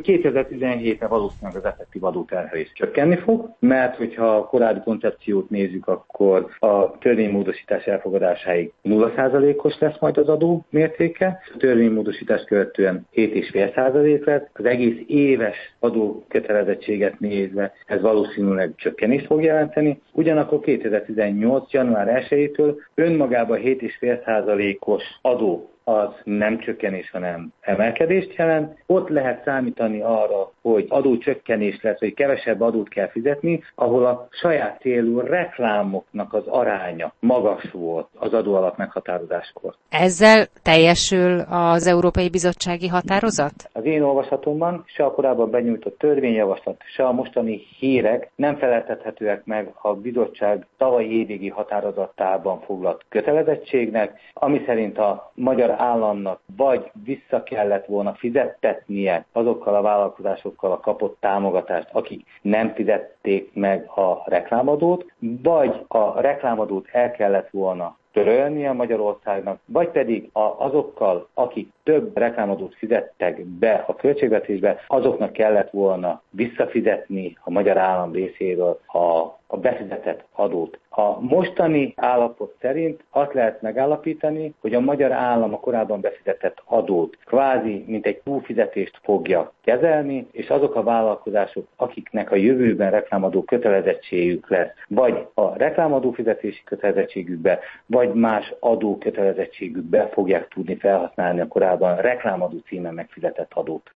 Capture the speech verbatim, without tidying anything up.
kétezer-tizenhétre valószínűleg az effektív adóterhelés csökkenni fog, mert hogyha a korábbi koncepciót nézzük, akkor a törvénymódosítás elfogadásáig nulla százalékos lesz majd az adó mértéke, a törvénymódosítás követően hét egész öt százalék lesz, az egész éves adókötelezettséget nézve ez valószínűleg csökkenést fog jelenteni, ugyanakkor kétezer-tizennyolc. január elsejétől önmagában hét egész öt százalékos adó az nem csökkenés, hanem emelkedést jelent. Ott lehet számítani arra, hogy adócsökkenés lesz, hogy kevesebb adót kell fizetni, ahol a saját célú reklámoknak az aránya magas volt az adóalap meghatározáskor. Ezzel teljesül az Európai Bizottsági Határozat? Az én olvasatomban se a korábban benyújtott törvényjavaslat, se a mostani hírek nem feleltethetőek meg a bizottság tavalyi évvégi határozatában foglalt kötelezettségnek, ami szerint a magyar államnak vagy vissza kellett volna fizettetnie azokkal a vállalkozásokkal a kapott támogatást, akik nem fizették meg a reklámadót, vagy a reklámadót el kellett volna törölnie Magyarországnak, vagy pedig a, azokkal, akik több reklámadót fizettek be a költségvetésbe, azoknak kellett volna visszafizetni a magyar állam részéről a, a befizetett adót. A mostani állapot szerint azt lehet megállapítani, hogy a magyar állam a korábban befizetett adót kvázi mint egy túlfizetést fogja kezelni, és azok a vállalkozások, akiknek a jövőben reklámadó kötelezettségük lesz, vagy a reklámadó fizetési kötelezettségükbe, vagy más adó kötelezettségükbe fogják tudni felhasználni a korábban reklámadó címen megfizetett adót.